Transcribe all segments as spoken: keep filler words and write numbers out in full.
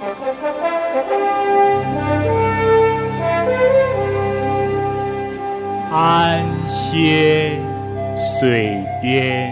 安歇水边。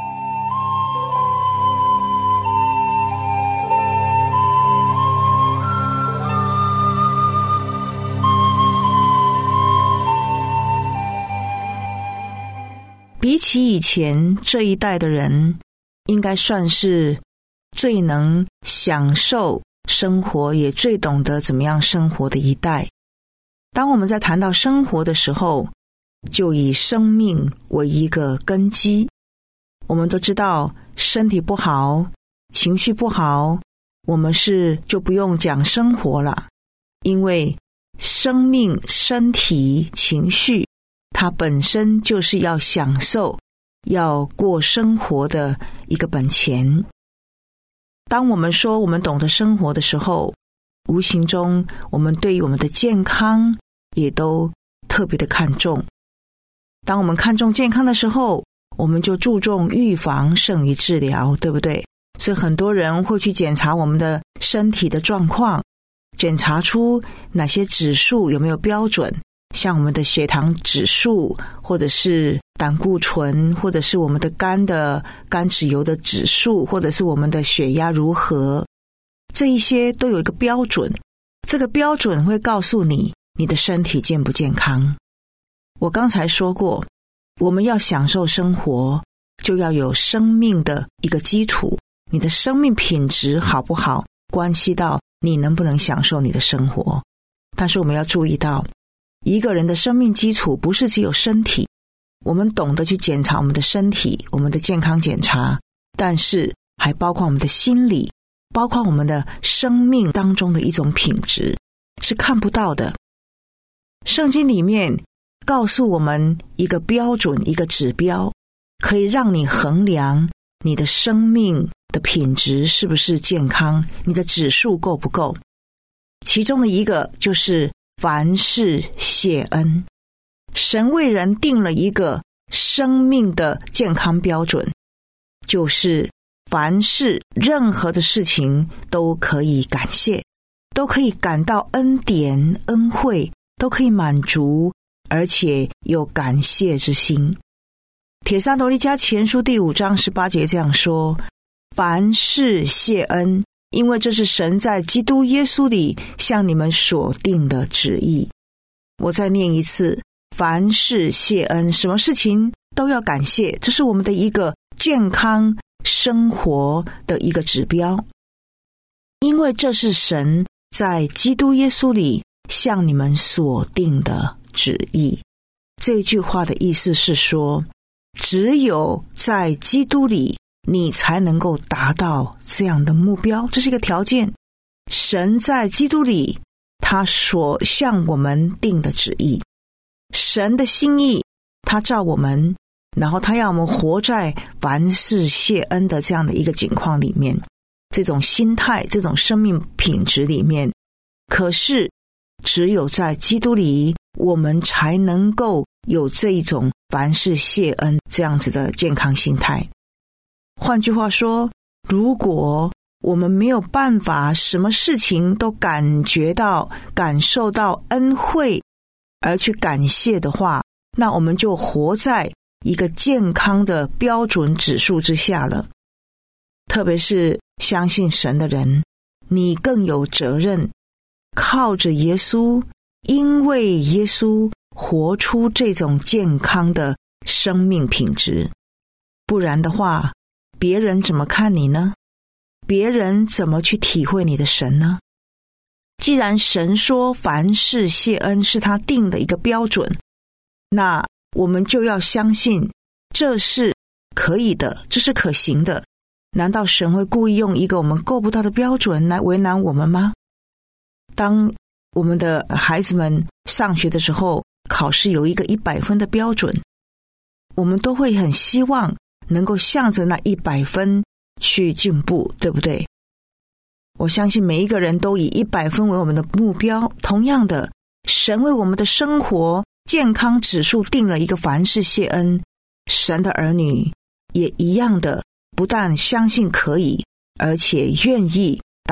比起以前这一代的人，应该算是最能享受生活，也最懂得怎么样生活的一代。当我们在谈到生活的时候，就以生命为一个根基。我们都知道，身体不好，情绪不好，我们是就不用讲生活了，因为生命、身体、情绪它本身就是要享受、要过生活的一个本钱。当我们说我们懂得生活的时候，无形中我们对于我们的健康也都特别的看重。当我们看重健康的时候，我们就注重预防胜于治疗，对不对？所以很多人会去检查我们的身体的状况，检查出哪些指数有没有标准，像我们的血糖指数，或者是胆固醇，或者是我们的肝的肝脂油的指数，或者是我们的血压如何，这一些都有一个标准。这个标准会告诉你你的身体健不健康。我刚才说过，我们要享受生活，就要有生命的一个基础。你的生命品质好不好，关系到你能不能享受你的生活。但是我们要注意到，一个人的生命基础不是只有身体，我们懂得去检查我们的身体，我们的健康检查，但是还包括我们的心理，包括我们的生命当中的一种品质，是看不到的。圣经里面告诉我们一个标准，一个指标，可以让你衡量你的生命的品质是不是健康，你的指数够不够。其中的一个就是凡事谢恩。神为人定了一个生命的健康标准，就是凡事任何的事情都可以感谢，都可以感到恩典恩惠，都可以满足，而且有感谢之心。帖撒罗尼迦前书第五章十八节这样说，凡事谢恩，因为这是神在基督耶稣里向你们所定的旨意。我再念一次，凡事谢恩，什么事情都要感谢，这是我们的一个健康生活的一个指标。因为这是神在基督耶稣里向你们所定的旨意。这句话的意思是说，只有在基督里你才能够达到这样的目标，这是一个条件。神在基督里他所向我们定的旨意，神的心意他照我们，然后他要我们活在凡事谢恩的这样的一个境况里面，这种心态，这种生命品质里面。可是只有在基督里我们才能够有这一种凡事谢恩这样子的健康心态。换句话说，如果我们没有办法什么事情都感觉到感受到恩惠而去感谢的话，那我们就活在一个健康的标准指数之下了。特别是相信神的人，你更有责任靠着耶稣，因为耶稣活出这种健康的生命品质。不然的话，别人怎么看你呢？别人怎么去体会你的神呢？既然神说凡事谢恩是他定的一个标准，那我们就要相信这是可以的，这是可行的。难道神会故意用一个我们够不到的标准来为难我们吗？当我们的孩子们上学的时候，考试有一个一百分的标准，我们都会很希望能够向着那一百分去进步，对不对？我相信每一个人都以一百分为我们的目标。同样的，神为我们的生活健康指数定了一个凡事谢恩，神的儿女也一样的，不但相信可以，而且愿意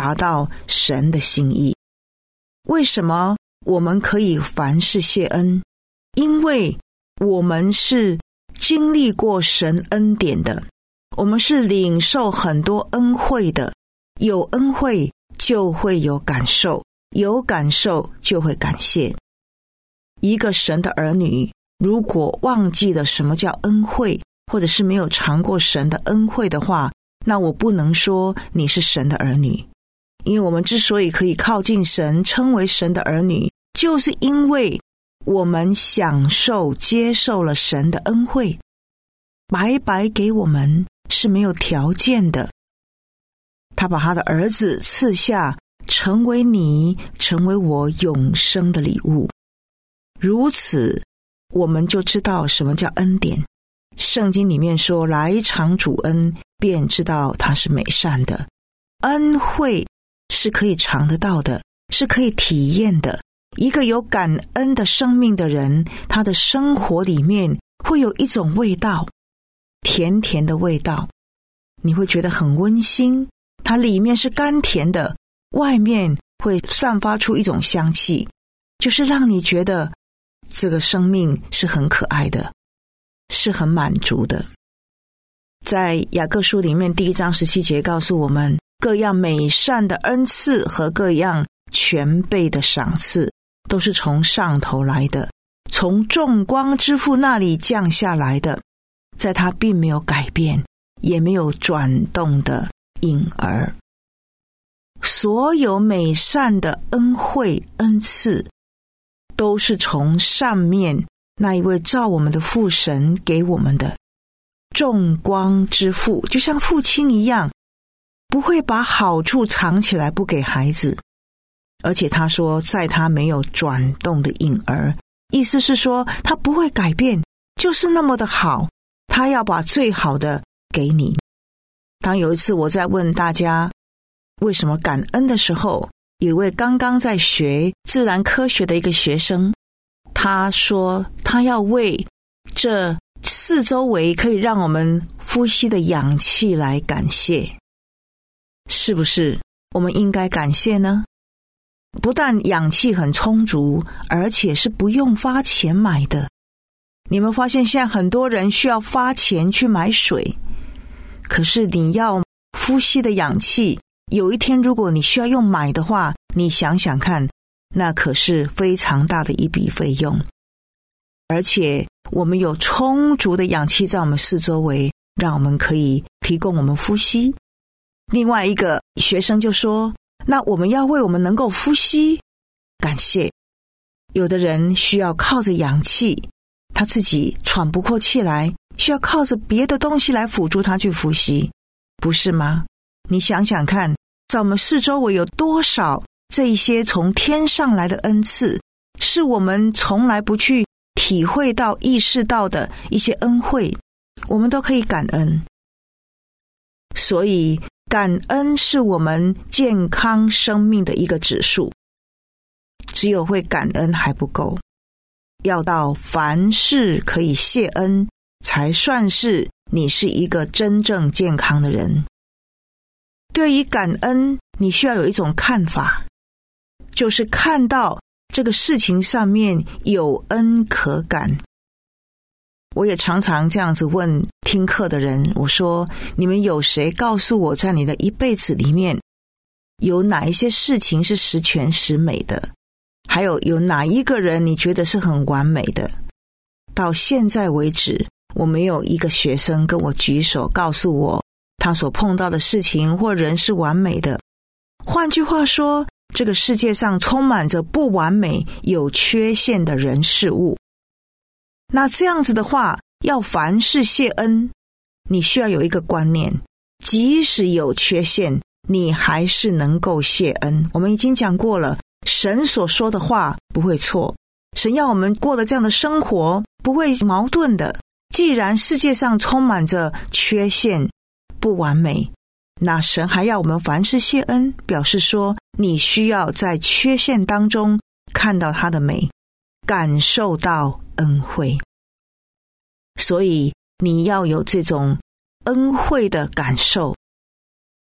达到神的心意。为什么我们可以凡事谢恩？因为我们是经历过神恩典的，我们是领受很多恩惠的，有恩惠就会有感受，有感受就会感谢。一个神的儿女如果忘记了什么叫恩惠，或者是没有尝过神的恩惠的话，那我不能说你是神的儿女。因为我们之所以可以靠近神，称为神的儿女，就是因为我们享受接受了神的恩惠，白白给我们，是没有条件的。他把他的儿子赐下，成为你，成为我永生的礼物。如此我们就知道什么叫恩典。圣经里面说，来尝主恩，便知道他是美善的。恩惠是可以尝得到的，是可以体验的。一个有感恩的生命的人，他的生活里面会有一种味道，甜甜的味道，你会觉得很温馨。它里面是甘甜的，外面会散发出一种香气，就是让你觉得这个生命是很可爱的，是很满足的。在雅各书里面第一章十七节告诉我们，各样美善的恩赐和各样全备的赏赐都是从上头来的，从众光之父那里降下来的，在他并没有改变，也没有转动的影儿。所有美善的恩惠恩赐都是从上面那一位造我们的父神给我们的。众光之父就像父亲一样，不会把好处藏起来不给孩子，而且他说在他没有转动的影儿，意思是说他不会改变，就是那么的好，他要把最好的给你。当有一次我在问大家为什么感恩的时候，有一位刚刚在学自然科学的一个学生，他说他要为这四周围可以让我们呼吸的氧气来感谢。是不是我们应该感谢呢？不但氧气很充足，而且是不用花钱买的。你们发现现在很多人需要花钱去买水，可是你要呼吸的氧气，有一天如果你需要用买的话，你想想看，那可是非常大的一笔费用。而且我们有充足的氧气在我们四周围，让我们可以提供我们呼吸。另外一个学生就说，那我们要为我们能够呼吸感谢。有的人需要靠着氧气，他自己喘不过气来，需要靠着别的东西来辅助他去呼吸，不是吗？你想想看，在我们四周围有多少这一些从天上来的恩赐，是我们从来不去体会到意识到的一些恩惠，我们都可以感恩。所以感恩是我们健康生命的一个指数。只有会感恩还不够，要到凡事可以谢恩，才算是你是一个真正健康的人。对于感恩，你需要有一种看法，就是看到这个事情上面有恩可感。我也常常这样子问听课的人，我说你们有谁告诉我，在你的一辈子里面有哪一些事情是十全十美的，还有有哪一个人你觉得是很完美的。到现在为止，我没有一个学生跟我举手告诉我他所碰到的事情或人是完美的。换句话说，这个世界上充满着不完美有缺陷的人事物。那这样子的话，要凡事谢恩，你需要有一个观念，即使有缺陷，你还是能够谢恩。我们已经讲过了，神所说的话不会错，神要我们过的这样的生活不会矛盾的。既然世界上充满着缺陷不完美，那神还要我们凡事谢恩，表示说你需要在缺陷当中看到他的美，感受到恩惠。所以你要有这种恩惠的感受，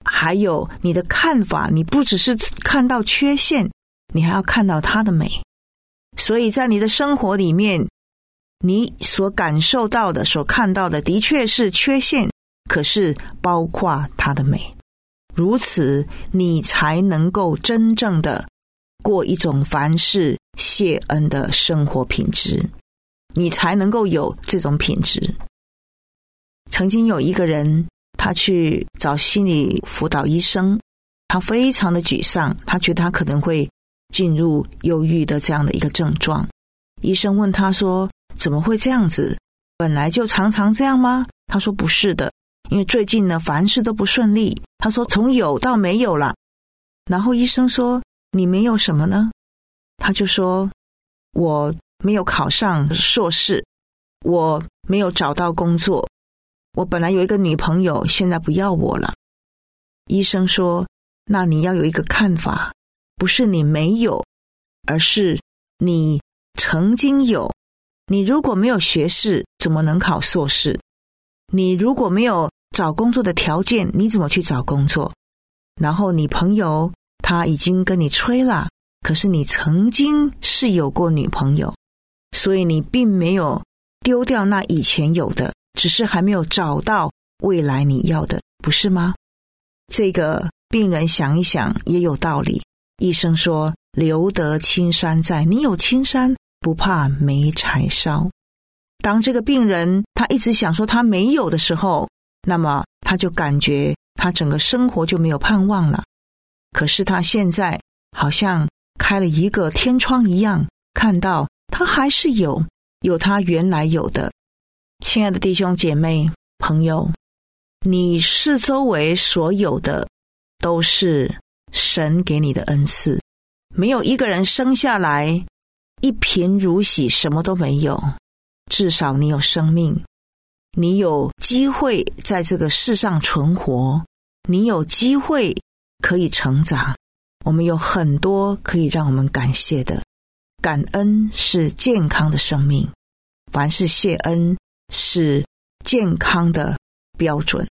还有你的看法，你不只是看到缺陷，你还要看到它的美。所以在你的生活里面，你所感受到的，所看到的的确是缺陷，可是包括它的美。如此你才能够真正的过一种凡事谢恩的生活品质，你才能够有这种品质。曾经有一个人，他去找心理辅导医生，他非常的沮丧，他觉得他可能会进入忧郁的这样的一个症状。医生问他说，怎么会这样子？本来就常常这样吗？他说不是的，因为最近呢凡事都不顺利。他说从有到没有了。然后医生说，你没有什么呢？他就说，我没有考上硕士，我没有找到工作，我本来有一个女朋友，现在不要我了。医生说，那你要有一个看法，不是你没有，而是你曾经有。你如果没有学士，怎么能考硕士？你如果没有找工作的条件，你怎么去找工作？然后你朋友他已经跟你吹了，可是你曾经是有过女朋友，所以你并没有丢掉那以前有的，只是还没有找到未来你要的，不是吗？这个病人想一想也有道理。医生说，留得青山在，你有青山，不怕没柴烧。当这个病人他一直想说他没有的时候，那么他就感觉他整个生活就没有盼望了。可是他现在好像开了一个天窗一样，看到他还是有有他原来有的。亲爱的弟兄姐妹朋友，你四周围所有的都是神给你的恩赐，没有一个人生下来一贫如洗，什么都没有。至少你有生命，你有机会在这个世上存活，你有机会可以成长。我们有很多可以让我们感谢的。感恩是健康的生命，凡是谢恩是健康的标准。